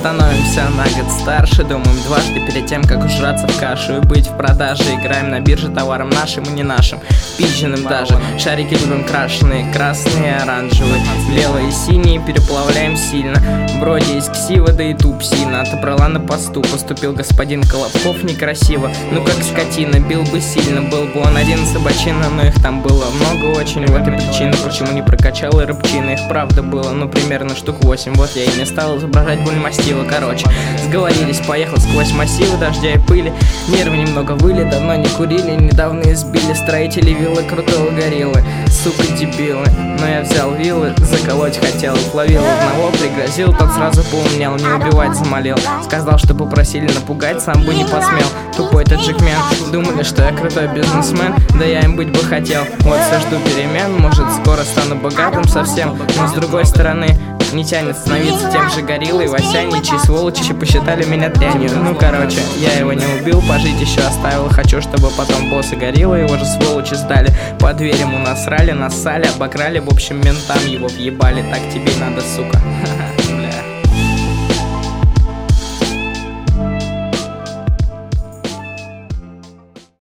становимся на год старше, думаем дважды перед тем, как ужраться в кашу и быть в продаже. Играем на бирже товаром нашим и не нашим, пизженным даже. Шарики любим крашеные, красные, оранжевые, белые и синие, переплавляем сильно. Вроде из ксива, да и тупсина. Отобрала на посту, поступил господин Колобков некрасиво. Ну как скотина, бил бы сильно, был бы он один собачина. Но их там было много очень, вот и причина, почему не прокачал и рыбчина. Их правда было, ну примерно штук 8. Вот я и не стал изображать боль мастила. Короче, сговорились, поехал сквозь массивы дождя и пыли. Нервы немного выли, давно не курили, недавно избили строители виллы крутого гориллы. Сука, дебилы. Но я взял виллы, заколоть хотел, ловил одного, пригрозил, тот сразу поумнел, не убивать замолил. Сказал, что попросили напугать, сам бы не посмел. Тупой таджикмен, думали, что я крутой бизнесмен, да я им быть бы хотел. Вот все жду перемен, может скоро стану богатым совсем. Но с другой стороны, не тянет становиться тем же гориллой. Васяне, чьи сволочи посчитали меня дрянью. Ну короче, я его не убил, пожить еще оставил. Хочу, чтобы потом боссы гориллы его же сволочи сдали. По дверям у нас насрали, нассали, обокрали. В общем, ментам его въебали. Так тебе надо, сука.